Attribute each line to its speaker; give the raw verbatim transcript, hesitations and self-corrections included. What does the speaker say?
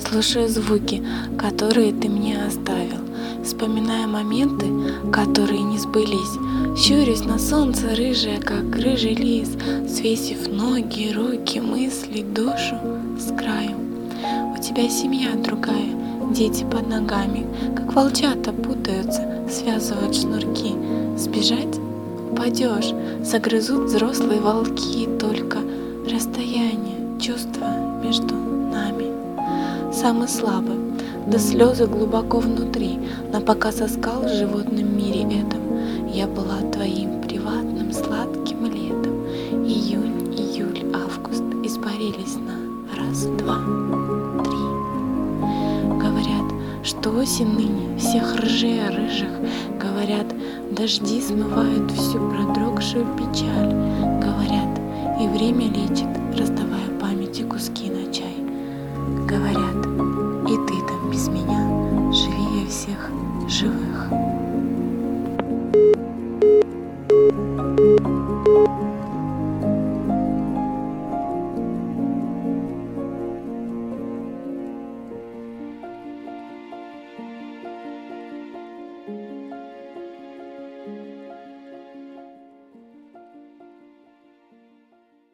Speaker 1: Слушаю звуки, которые ты мне оставил, вспоминая моменты, которые не сбылись. Щурюсь на солнце рыжее, как рыжий лис, свесив ноги, руки, мысли, душу с краю. У тебя семья другая, дети под ногами, как волчата путаются, связывают шнурки. Сбежать? Упадешь, загрызут взрослые волки, только расстояние, чувства между нами. Самый слабый, до слезы глубоко внутри, но пока соскал в животном мире этом, я была твоим приватным сладким летом. Июнь, июль, август испарились на раз, два, три. Говорят, что осень ныне всех рыжее рыжих. Говорят, дожди смывают всю продрогшую печаль. Говорят, и время лечит,